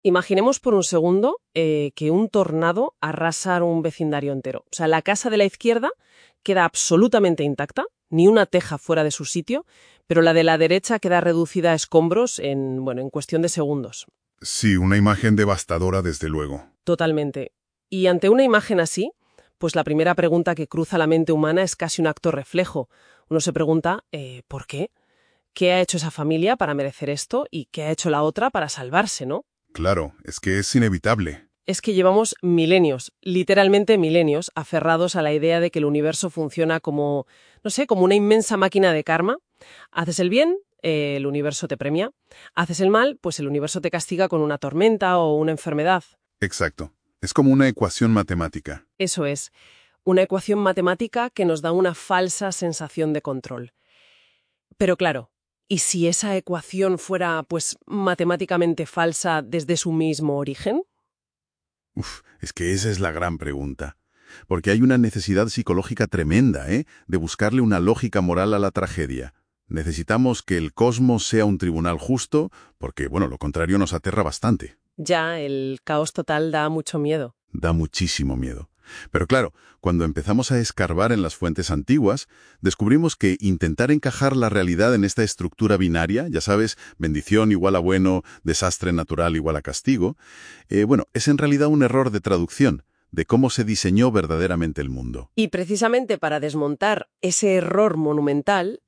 Imaginemos por un segundo que un tornado arrasa un vecindario entero. O sea, la casa de la izquierda queda absolutamente intacta, ni una teja fuera de su sitio, pero la de la derecha queda reducida a escombros en cuestión de segundos. Sí, una imagen devastadora, desde luego. Totalmente. Y ante una imagen así, pues la primera pregunta que cruza la mente humana es casi un acto reflejo. Uno se pregunta, ¿por qué? ¿Qué ha hecho esa familia para merecer esto? ¿Y qué ha hecho la otra para salvarse, no? Claro, es que es inevitable. Es que llevamos milenios, literalmente milenios, aferrados a la idea de que el universo funciona como, no sé, como una inmensa máquina de karma. Haces el bien, el universo te premia. Haces el mal, pues el universo te castiga con una tormenta o una enfermedad. Exacto. Es como una ecuación matemática. Eso es, una ecuación matemática que nos da una falsa sensación de control. Pero claro, ¿y si esa ecuación fuera, pues, matemáticamente falsa desde su mismo origen? Es que esa es la gran pregunta. Porque hay una necesidad psicológica tremenda, de buscarle una lógica moral a la tragedia. Necesitamos que el cosmos sea un tribunal justo, porque, lo contrario nos aterra bastante. Ya, el caos total da mucho miedo. Da muchísimo miedo. Pero claro, cuando empezamos a escarbar en las fuentes antiguas, descubrimos que intentar encajar la realidad en esta estructura binaria, ya sabes, bendición igual a bueno, desastre natural igual a castigo, es en realidad un error de traducción de cómo se diseñó verdaderamente el mundo. Y precisamente para desmontar ese error monumental,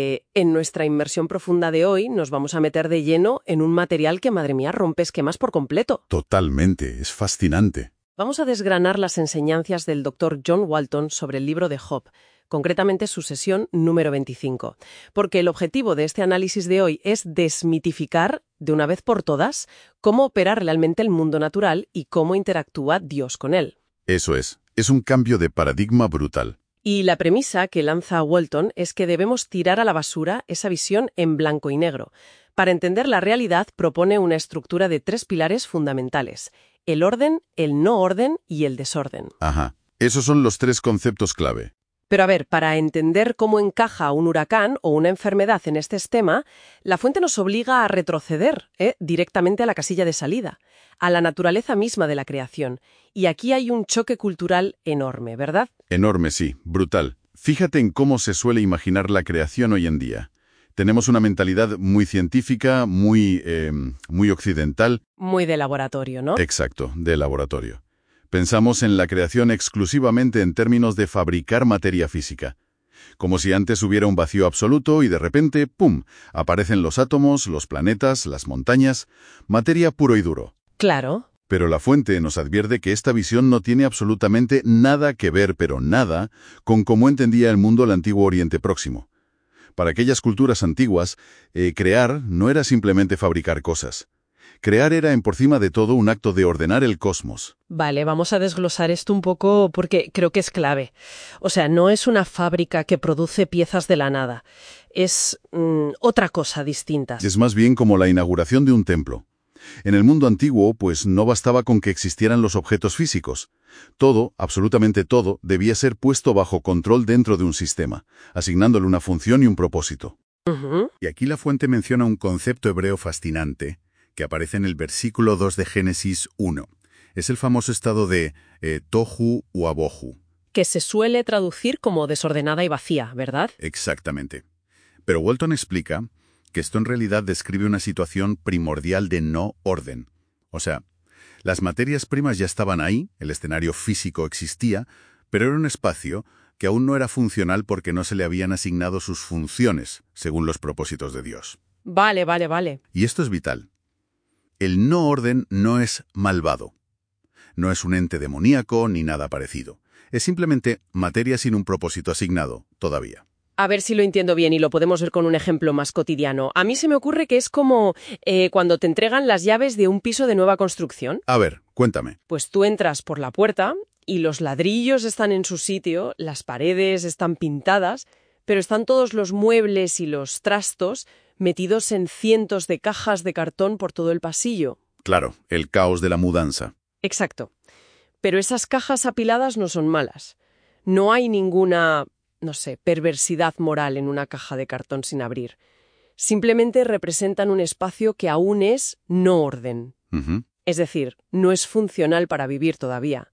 en nuestra inmersión profunda de hoy nos vamos a meter de lleno en un material que, madre mía, rompe esquemas por completo. Totalmente, es fascinante. Vamos a desgranar las enseñanzas del Dr. John Walton sobre el libro de Job, concretamente su sesión número 25, porque el objetivo de este análisis de hoy es desmitificar, de una vez por todas, cómo opera realmente el mundo natural y cómo interactúa Dios con él. Eso es un cambio de paradigma brutal. Y la premisa que lanza Walton es que debemos tirar a la basura esa visión en blanco y negro. Para entender la realidad propone una estructura de 3 pilares fundamentales: el orden, el no orden y el desorden. Ajá, esos son los 3 conceptos clave. Pero a ver, para entender cómo encaja un huracán o una enfermedad en este esquema, la fuente nos obliga a retroceder directamente a la casilla de salida, a la naturaleza misma de la creación. Y aquí hay un choque cultural enorme, ¿verdad? Enorme, sí, brutal. Fíjate en cómo se suele imaginar la creación hoy en día. Tenemos una mentalidad muy científica, muy occidental. Muy de laboratorio, ¿no? Exacto, de laboratorio. Pensamos en la creación exclusivamente en términos de fabricar materia física. Como si antes hubiera un vacío absoluto y de repente, ¡pum!, aparecen los átomos, los planetas, las montañas, materia puro y duro. Claro. Pero la fuente nos advierte que esta visión no tiene absolutamente nada que ver, pero nada, con cómo entendía el mundo el antiguo Oriente Próximo. Para aquellas culturas antiguas, crear no era simplemente fabricar cosas. Crear era, por encima de todo, un acto de ordenar el cosmos. Vale, vamos a desglosar esto un poco porque creo que es clave. O sea, no es una fábrica que produce piezas de la nada. Es otra cosa distinta. Es más bien como la inauguración de un templo. En el mundo antiguo, pues no bastaba con que existieran los objetos físicos. Todo, absolutamente todo, debía ser puesto bajo control dentro de un sistema, asignándole una función y un propósito. Y aquí la fuente menciona un concepto hebreo fascinante que aparece en el versículo 2 de Génesis 1. Es el famoso estado de tohu u abohu. Que se suele traducir como desordenada y vacía, ¿verdad? Exactamente. Pero Walton explica que esto en realidad describe una situación primordial de no orden. O sea, las materias primas ya estaban ahí, el escenario físico existía, pero era un espacio que aún no era funcional porque no se le habían asignado sus funciones, según los propósitos de Dios. Vale. Y esto es vital. El no orden no es malvado. No es un ente demoníaco ni nada parecido. Es simplemente materia sin un propósito asignado, todavía. A ver si lo entiendo bien y lo podemos ver con un ejemplo más cotidiano. A mí se me ocurre que es como cuando te entregan las llaves de un piso de nueva construcción. A ver, cuéntame. Pues tú entras por la puerta y los ladrillos están en su sitio, las paredes están pintadas, pero están todos los muebles y los trastos metidos en cientos de cajas de cartón por todo el pasillo. Claro, el caos de la mudanza. Exacto. Pero esas cajas apiladas no son malas. No hay ninguna, no sé, perversidad moral en una caja de cartón sin abrir. Simplemente representan un espacio que aún es no orden. Es decir, no es funcional para vivir todavía.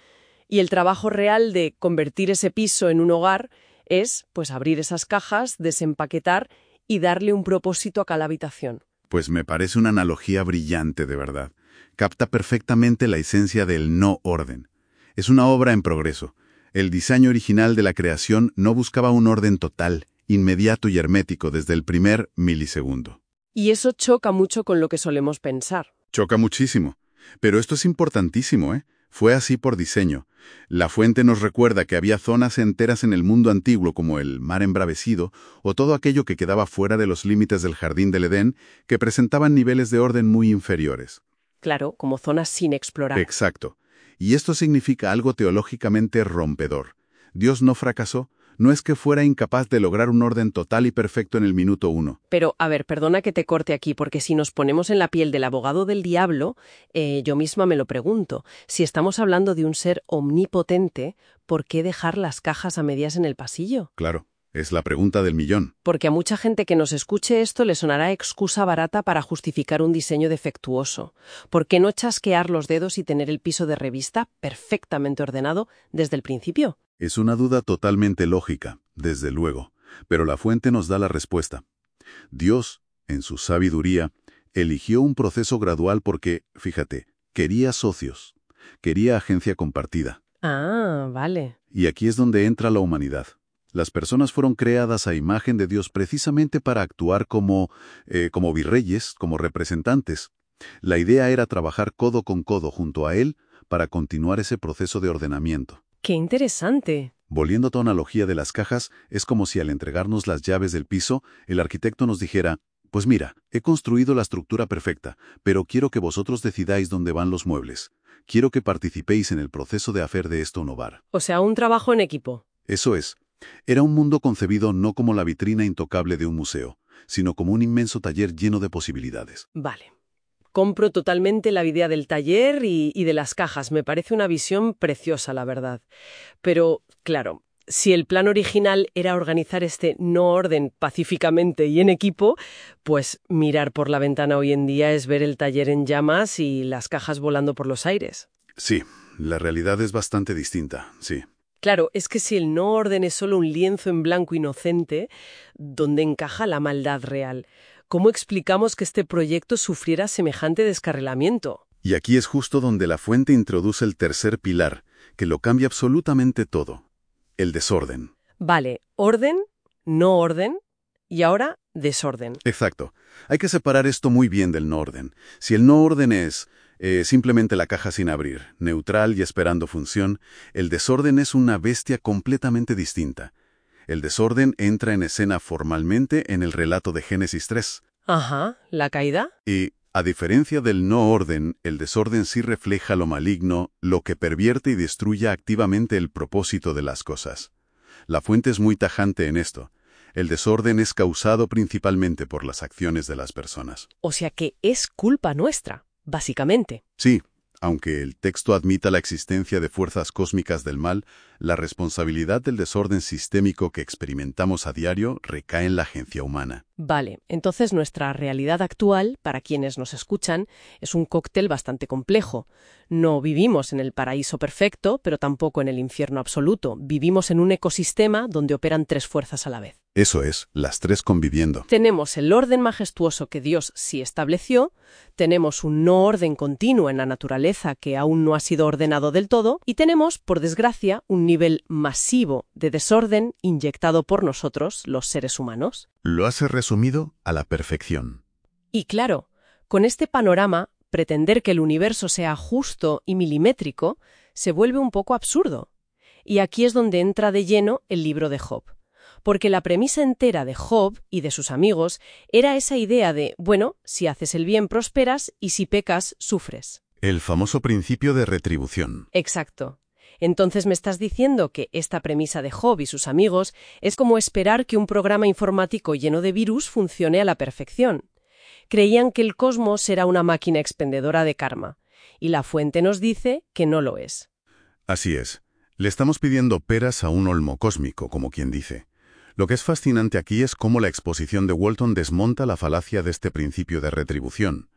Y el trabajo real de convertir ese piso en un hogar es, pues, abrir esas cajas, desempaquetar y darle un propósito a cada habitación. Pues me parece una analogía brillante, de verdad. Capta perfectamente la esencia del no orden. Es una obra en progreso. El diseño original de la creación no buscaba un orden total, inmediato y hermético desde el primer milisegundo. Y eso choca mucho con lo que solemos pensar. Choca muchísimo. Pero esto es importantísimo, ¿eh? Fue así por diseño. La fuente nos recuerda que había zonas enteras en el mundo antiguo, como el mar embravecido, o todo aquello que quedaba fuera de los límites del jardín del Edén, que presentaban niveles de orden muy inferiores. Claro, como zonas sin explorar. Exacto. Y esto significa algo teológicamente rompedor. Dios no fracasó. No es que fuera incapaz de lograr un orden total y perfecto en el minuto 1. Pero, a ver, perdona que te corte aquí, porque si nos ponemos en la piel del abogado del diablo, yo misma me lo pregunto. Si estamos hablando de un ser omnipotente, ¿por qué dejar las cajas a medias en el pasillo? Claro, es la pregunta del millón. Porque a mucha gente que nos escuche esto le sonará excusa barata para justificar un diseño defectuoso. ¿Por qué no chasquear los dedos y tener el piso de revista perfectamente ordenado desde el principio? Es una duda totalmente lógica, desde luego, pero la fuente nos da la respuesta. Dios, en su sabiduría, eligió un proceso gradual porque, fíjate, quería socios, quería agencia compartida. Ah, vale. Y aquí es donde entra la humanidad. Las personas fueron creadas a imagen de Dios precisamente para actuar como virreyes, como representantes. La idea era trabajar codo con codo junto a Él para continuar ese proceso de ordenamiento. ¡Qué interesante! Volviendo a tu analogía de las cajas, es como si al entregarnos las llaves del piso, el arquitecto nos dijera, pues mira, he construido la estructura perfecta, pero quiero que vosotros decidáis dónde van los muebles. Quiero que participéis en el proceso de hacer de esto un hogar. O sea, un trabajo en equipo. Eso es. Era un mundo concebido no como la vitrina intocable de un museo, sino como un inmenso taller lleno de posibilidades. Vale. Compro totalmente la idea del taller y de las cajas. Me parece una visión preciosa, la verdad. Pero, claro, si el plan original era organizar este no orden pacíficamente y en equipo, pues mirar por la ventana hoy en día es ver el taller en llamas y las cajas volando por los aires. Sí, la realidad es bastante distinta, sí. Claro, es que si el no orden es solo un lienzo en blanco inocente, ¿dónde encaja la maldad real? ¿Cómo explicamos que este proyecto sufriera semejante descarrilamiento? Y aquí es justo donde la fuente introduce el tercer pilar, que lo cambia absolutamente todo: el desorden. Vale, orden, no orden y ahora desorden. Exacto. Hay que separar esto muy bien del no orden. Si el no orden es simplemente la caja sin abrir, neutral y esperando función, el desorden es una bestia completamente distinta. El desorden entra en escena formalmente en el relato de Génesis 3. Ajá, ¿la caída? Y, a diferencia del no orden, el desorden sí refleja lo maligno, lo que pervierte y destruye activamente el propósito de las cosas. La fuente es muy tajante en esto. El desorden es causado principalmente por las acciones de las personas. O sea que es culpa nuestra, básicamente. Sí, aunque el texto admita la existencia de fuerzas cósmicas del mal, la responsabilidad del desorden sistémico que experimentamos a diario recae en la agencia humana. Vale, entonces nuestra realidad actual, para quienes nos escuchan, es un cóctel bastante complejo. No vivimos en el paraíso perfecto, pero tampoco en el infierno absoluto. Vivimos en un ecosistema donde operan tres fuerzas a la vez. Eso es, las tres conviviendo. Tenemos el orden majestuoso que Dios sí estableció, tenemos un no orden continuo en la naturaleza que aún no ha sido ordenado del todo, y tenemos, por desgracia, un nivel masivo de desorden inyectado por nosotros, los seres humanos. Lo has resumido a la perfección. Y claro, con este panorama, pretender que el universo sea justo y milimétrico se vuelve un poco absurdo. Y aquí es donde entra de lleno el libro de Job. Porque la premisa entera de Job y de sus amigos era esa idea de, bueno, si haces el bien prosperas y si pecas sufres. El famoso principio de retribución. Exacto. Entonces me estás diciendo que esta premisa de Job y sus amigos es como esperar que un programa informático lleno de virus funcione a la perfección. Creían que el cosmos era una máquina expendedora de karma, y la fuente nos dice que no lo es. Así es. Le estamos pidiendo peras a un olmo cósmico, como quien dice. Lo que es fascinante aquí es cómo la exposición de Walton desmonta la falacia de este principio de retribución.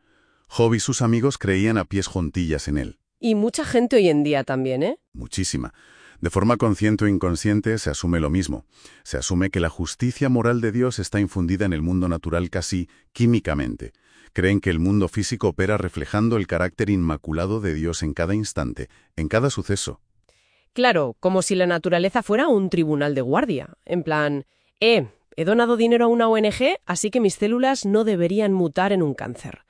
Job y sus amigos creían a pies juntillas en él. Y mucha gente hoy en día también, ¿eh? Muchísima. De forma consciente o inconsciente se asume lo mismo. Se asume que la justicia moral de Dios está infundida en el mundo natural casi químicamente. Creen que el mundo físico opera reflejando el carácter inmaculado de Dios en cada instante, en cada suceso. Claro, como si la naturaleza fuera un tribunal de guardia. En plan, he donado dinero a una ONG, así que mis células no deberían mutar en un cáncer.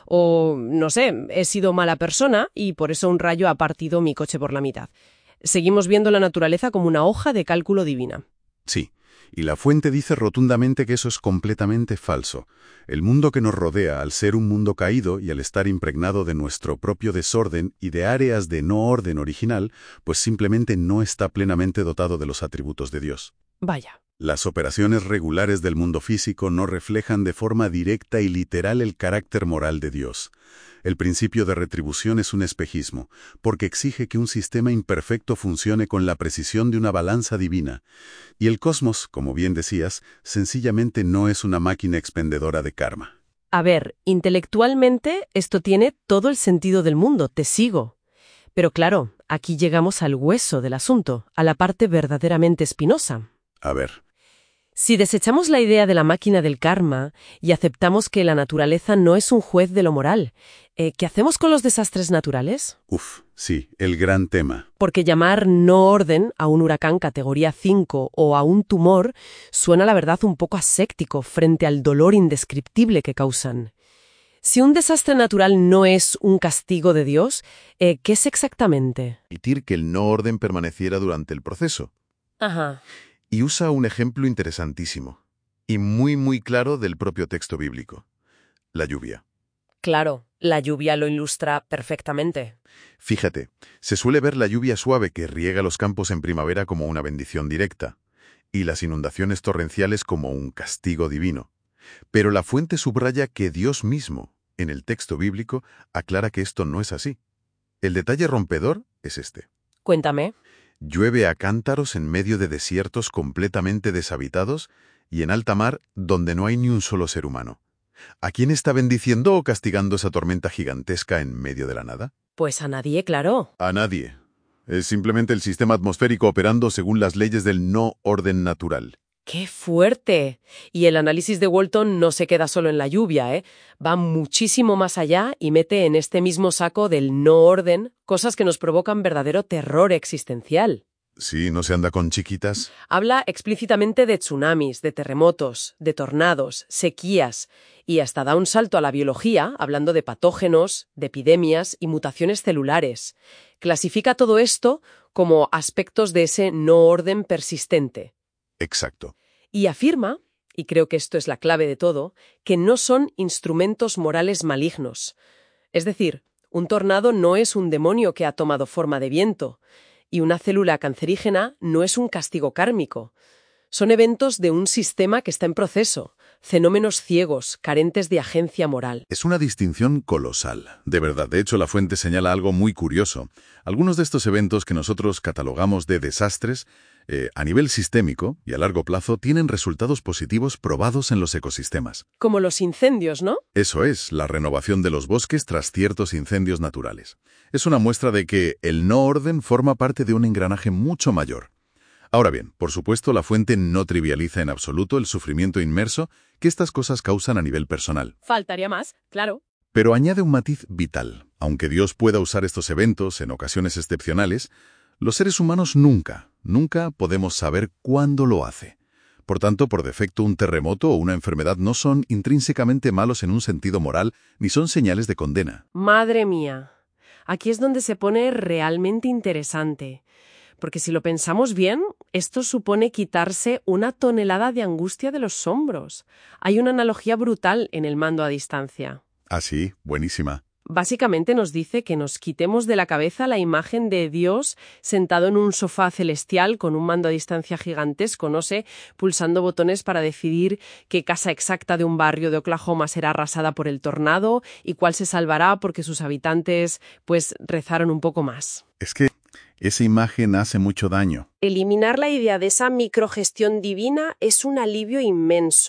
O, no sé, he sido mala persona y por eso un rayo ha partido mi coche por la mitad. Seguimos viendo la naturaleza como una hoja de cálculo divina. Sí, y la fuente dice rotundamente que eso es completamente falso. El mundo que nos rodea, al ser un mundo caído y al estar impregnado de nuestro propio desorden y de áreas de no orden original, pues simplemente no está plenamente dotado de los atributos de Dios. Vaya. Las operaciones regulares del mundo físico no reflejan de forma directa y literal el carácter moral de Dios. El principio de retribución es un espejismo, porque exige que un sistema imperfecto funcione con la precisión de una balanza divina. Y el cosmos, como bien decías, sencillamente no es una máquina expendedora de karma. A ver, intelectualmente esto tiene todo el sentido del mundo, te sigo. Pero claro, aquí llegamos al hueso del asunto, a la parte verdaderamente espinosa. A ver. Si desechamos la idea de la máquina del karma y aceptamos que la naturaleza no es un juez de lo moral, ¿qué hacemos con los desastres naturales? Sí, el gran tema. Porque llamar no orden a un huracán categoría 5 o a un tumor suena la verdad un poco aséptico frente al dolor indescriptible que causan. Si un desastre natural no es un castigo de Dios, ¿qué es exactamente? Permitir que el no orden permaneciera durante el proceso. Ajá. Y usa un ejemplo interesantísimo y muy claro del propio texto bíblico: la lluvia. Claro, la lluvia lo ilustra perfectamente. Fíjate, se suele ver la lluvia suave que riega los campos en primavera como una bendición directa, y las inundaciones torrenciales como un castigo divino. Pero la fuente subraya que Dios mismo, en el texto bíblico, aclara que esto no es así. El detalle rompedor es este. Cuéntame. Llueve a cántaros en medio de desiertos completamente deshabitados y en alta mar donde no hay ni un solo ser humano. ¿A quién está bendiciendo o castigando esa tormenta gigantesca en medio de la nada? Pues a nadie, claro. A nadie. Es simplemente el sistema atmosférico operando según las leyes del no orden natural. ¡Qué fuerte! Y el análisis de Walton no se queda solo en la lluvia, ¿eh? Va muchísimo más allá y mete en este mismo saco del no orden cosas que nos provocan verdadero terror existencial. Sí, no se anda con chiquitas. Habla explícitamente de tsunamis, de terremotos, de tornados, sequías, y hasta da un salto a la biología, hablando de patógenos, de epidemias y mutaciones celulares. Clasifica todo esto como aspectos de ese no orden persistente. Exacto. Y afirma, y creo que esto es la clave de todo, que no son instrumentos morales malignos. Es decir, un tornado no es un demonio que ha tomado forma de viento, y una célula cancerígena no es un castigo kármico. Son eventos de un sistema que está en proceso, fenómenos ciegos, carentes de agencia moral. Es una distinción colosal, de verdad. De hecho, la fuente señala algo muy curioso. Algunos de estos eventos que nosotros catalogamos de desastres, a nivel sistémico y a largo plazo, tienen resultados positivos probados en los ecosistemas. Como los incendios, ¿no? Eso es, la renovación de los bosques tras ciertos incendios naturales. Es una muestra de que el no orden forma parte de un engranaje mucho mayor. Ahora bien, por supuesto, la fuente no trivializa en absoluto el sufrimiento inmerso que estas cosas causan a nivel personal. Faltaría más, claro. Pero añade un matiz vital. Aunque Dios pueda usar estos eventos en ocasiones excepcionales, los seres humanos nunca podemos saber cuándo lo hace. Por tanto, por defecto, un terremoto o una enfermedad no son intrínsecamente malos en un sentido moral, ni son señales de condena. Madre mía. Aquí es donde se pone realmente interesante. Porque si lo pensamos bien, esto supone quitarse 1 tonelada de angustia de los hombros. Hay una analogía brutal en el mando a distancia. Ah, sí, buenísima. Básicamente nos dice que nos quitemos de la cabeza la imagen de Dios sentado en un sofá celestial con un mando a distancia gigantesco, no sé, pulsando botones para decidir qué casa exacta de un barrio de Oklahoma será arrasada por el tornado y cuál se salvará porque sus habitantes, pues, rezaron un poco más. Es que esa imagen hace mucho daño. Eliminar la idea de esa microgestión divina es un alivio inmenso.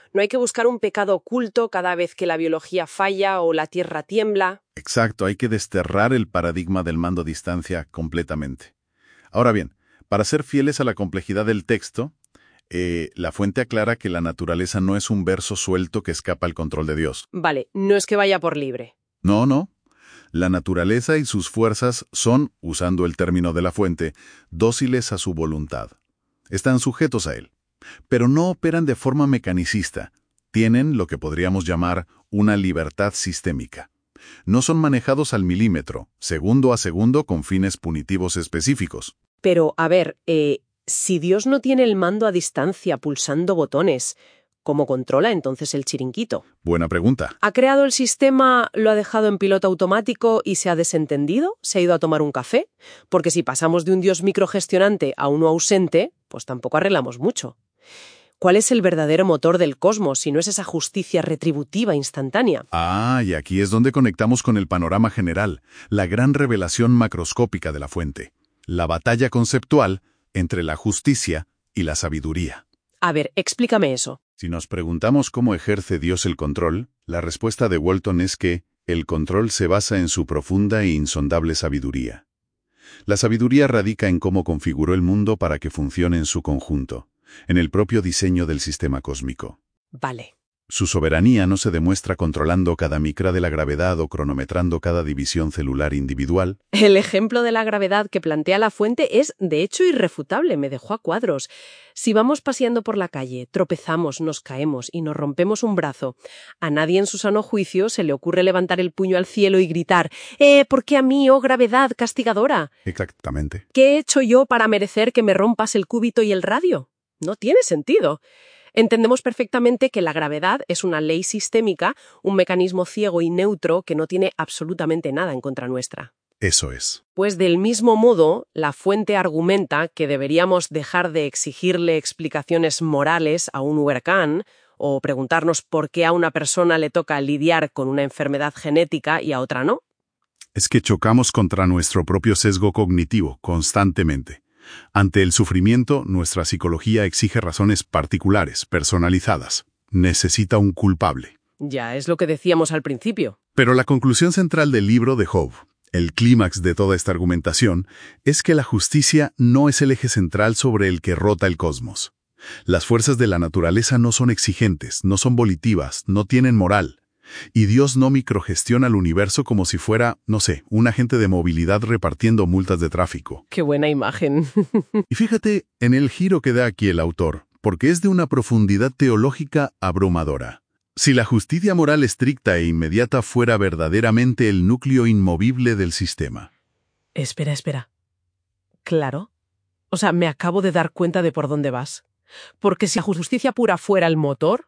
No hay que buscar un pecado oculto cada vez que la biología falla o la Tierra tiembla. Exacto, hay que desterrar el paradigma del mando a distancia completamente. Ahora bien, para ser fieles a la complejidad del texto, la fuente aclara que la naturaleza no es un verso suelto que escapa al control de Dios. Vale, no es que vaya por libre. No, no. La naturaleza y sus fuerzas son, usando el término de la fuente, dóciles a su voluntad. Están sujetos a él, pero no operan de forma mecanicista. Tienen lo que podríamos llamar una libertad sistémica. No son manejados al milímetro, segundo a segundo con fines punitivos específicos. Pero, a ver, si Dios no tiene el mando a distancia pulsando botones, ¿cómo controla entonces el chiringuito? Buena pregunta. ¿Ha creado el sistema, lo ha dejado en piloto automático y se ha desentendido? ¿Se ha ido a tomar un café? Porque si pasamos de un Dios microgestionante a uno ausente, pues tampoco arreglamos mucho. ¿Cuál es el verdadero motor del cosmos si no es esa justicia retributiva instantánea? Ah, y aquí es donde conectamos con el panorama general, la gran revelación macroscópica de la fuente, la batalla conceptual entre la justicia y la sabiduría. A ver, explícame eso. Si nos preguntamos cómo ejerce Dios el control, la respuesta de Walton es que el control se basa en su profunda e insondable sabiduría. La sabiduría radica en cómo configuró el mundo para que funcione en su conjunto, en el propio diseño del sistema cósmico. Vale. Su soberanía no se demuestra controlando cada micra de la gravedad o cronometrando cada división celular individual. El ejemplo de la gravedad que plantea la fuente es, de hecho, irrefutable, me dejó a cuadros. Si vamos paseando por la calle, tropezamos, nos caemos y nos rompemos un brazo, a nadie en su sano juicio se le ocurre levantar el puño al cielo y gritar ¿por qué a mí, oh gravedad castigadora? Exactamente. ¿Qué he hecho yo para merecer que me rompas el cúbito y el radio? No tiene sentido. Entendemos perfectamente que la gravedad es una ley sistémica, un mecanismo ciego y neutro que no tiene absolutamente nada en contra nuestra. Eso es. Pues del mismo modo, la fuente argumenta que deberíamos dejar de exigirle explicaciones morales a un huracán o preguntarnos por qué a una persona le toca lidiar con una enfermedad genética y a otra no. Es que chocamos contra nuestro propio sesgo cognitivo constantemente. Ante el sufrimiento, nuestra psicología exige razones particulares, personalizadas. Necesita un culpable. Ya es lo que decíamos al principio. Pero la conclusión central del libro de Job, el clímax de toda esta argumentación, es que la justicia no es el eje central sobre el que rota el cosmos. Las fuerzas de la naturaleza no son exigentes, no son volitivas, no tienen moral. Y Dios no microgestiona el universo como si fuera, no sé, un agente de movilidad repartiendo multas de tráfico. ¡Qué buena imagen! Y fíjate en el giro que da aquí el autor, porque es de una profundidad teológica abrumadora. Si la justicia moral estricta e inmediata fuera verdaderamente el núcleo inmovible del sistema. Espera. Claro. O sea, me acabo de dar cuenta de por dónde vas. Porque si la justicia pura fuera el motor,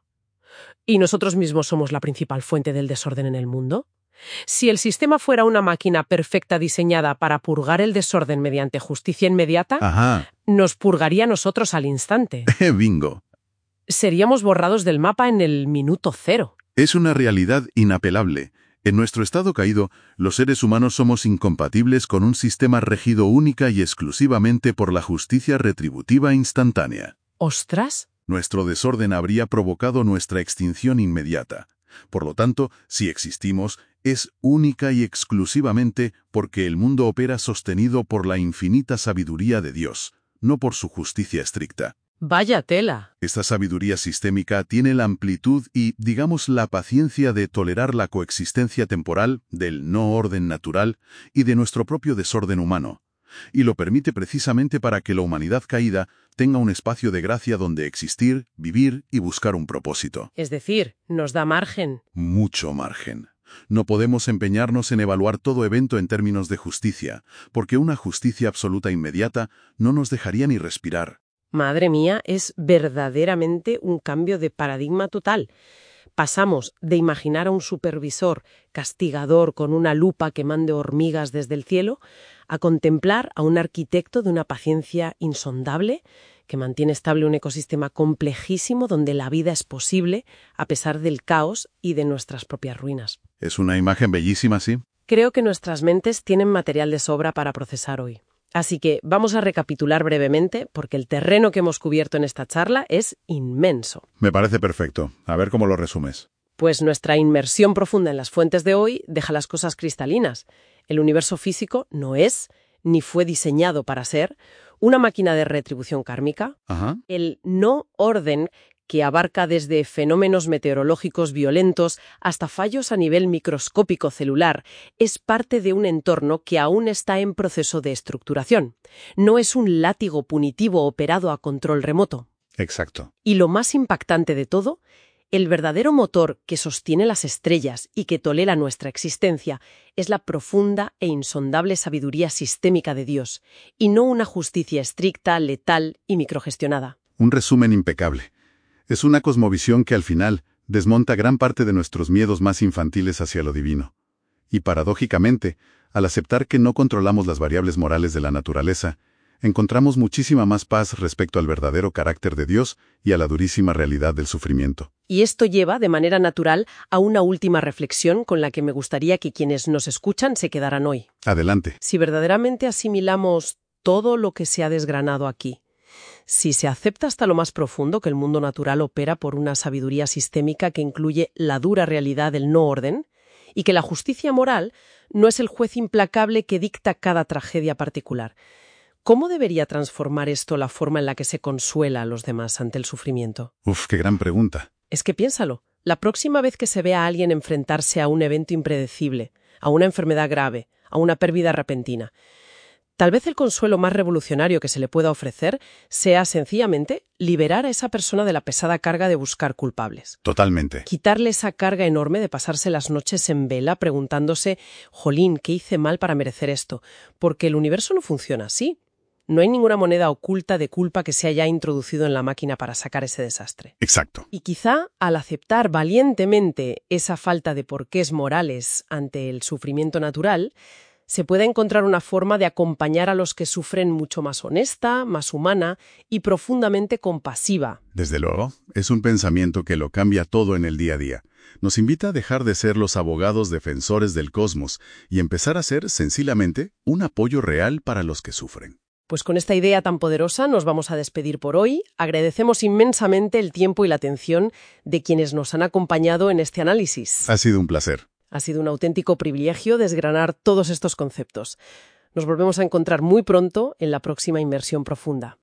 ¿y nosotros mismos somos la principal fuente del desorden en el mundo? Si el sistema fuera una máquina perfecta diseñada para purgar el desorden mediante justicia inmediata, nos purgaría a nosotros al instante. Bingo. Seríamos borrados del mapa en el minuto cero. Es una realidad inapelable. En nuestro estado caído, los seres humanos somos incompatibles con un sistema regido única y exclusivamente por la justicia retributiva instantánea. ¡Ostras! Nuestro desorden habría provocado nuestra extinción inmediata. Por lo tanto, si existimos, es única y exclusivamente porque el mundo opera sostenido por la infinita sabiduría de Dios, no por su justicia estricta. ¡Vaya tela! Esta sabiduría sistémica tiene la amplitud y, digamos, la paciencia de tolerar la coexistencia temporal del no orden natural y de nuestro propio desorden humano. Y lo permite precisamente para que la humanidad caída tenga un espacio de gracia donde existir, vivir y buscar un propósito. Es decir, nos da margen. Mucho margen. No podemos empeñarnos en evaluar todo evento en términos de justicia, porque una justicia absoluta inmediata no nos dejaría ni respirar. Madre mía, es verdaderamente un cambio de paradigma total. Pasamos de imaginar a un supervisor castigador con una lupa que mande hormigas desde el cielo a contemplar a un arquitecto de una paciencia insondable que mantiene estable un ecosistema complejísimo donde la vida es posible a pesar del caos y de nuestras propias ruinas. Es una imagen bellísima, ¿sí? Creo que nuestras mentes tienen material de sobra para procesar hoy. Así que vamos a recapitular brevemente, porque el terreno que hemos cubierto en esta charla es inmenso. Me parece perfecto. A ver cómo lo resumes. Pues nuestra inmersión profunda en las fuentes de hoy deja las cosas cristalinas. El universo físico no es, ni fue diseñado para ser, una máquina de retribución kármica. Ajá. El no orden, que abarca desde fenómenos meteorológicos violentos hasta fallos a nivel microscópico celular, es parte de un entorno que aún está en proceso de estructuración. No es un látigo punitivo operado a control remoto. Exacto. Y lo más impactante de todo, el verdadero motor que sostiene las estrellas y que tolera nuestra existencia es la profunda e insondable sabiduría sistémica de Dios, y no una justicia estricta, letal y microgestionada. Un resumen impecable. Es una cosmovisión que al final desmonta gran parte de nuestros miedos más infantiles hacia lo divino. Y paradójicamente, al aceptar que no controlamos las variables morales de la naturaleza, encontramos muchísima más paz respecto al verdadero carácter de Dios y a la durísima realidad del sufrimiento. Y esto lleva, de manera natural, a una última reflexión con la que me gustaría que quienes nos escuchan se quedaran hoy. Adelante. Si verdaderamente asimilamos todo lo que se ha desgranado aquí, si se acepta hasta lo más profundo que el mundo natural opera por una sabiduría sistémica que incluye la dura realidad del no orden, y que la justicia moral no es el juez implacable que dicta cada tragedia particular, ¿cómo debería transformar esto la forma en la que se consuela a los demás ante el sufrimiento? Uf, qué gran pregunta. Es que piénsalo, la próxima vez que se vea a alguien enfrentarse a un evento impredecible, a una enfermedad grave, a una pérdida repentina, tal vez el consuelo más revolucionario que se le pueda ofrecer sea sencillamente liberar a esa persona de la pesada carga de buscar culpables. Totalmente. Quitarle esa carga enorme de pasarse las noches en vela preguntándose, jolín, ¿qué hice mal para merecer esto? Porque el universo no funciona así. No hay ninguna moneda oculta de culpa que se haya introducido en la máquina para sacar ese desastre. Exacto. Y quizá, al aceptar valientemente esa falta de porqués morales ante el sufrimiento natural, se puede encontrar una forma de acompañar a los que sufren mucho más honesta, más humana y profundamente compasiva. Desde luego, es un pensamiento que lo cambia todo en el día a día. Nos invita a dejar de ser los abogados defensores del cosmos y empezar a ser, sencillamente, un apoyo real para los que sufren. Pues con esta idea tan poderosa nos vamos a despedir por hoy. Agradecemos inmensamente el tiempo y la atención de quienes nos han acompañado en este análisis. Ha sido un placer. Ha sido un auténtico privilegio desgranar todos estos conceptos. Nos volvemos a encontrar muy pronto en la próxima inmersión profunda.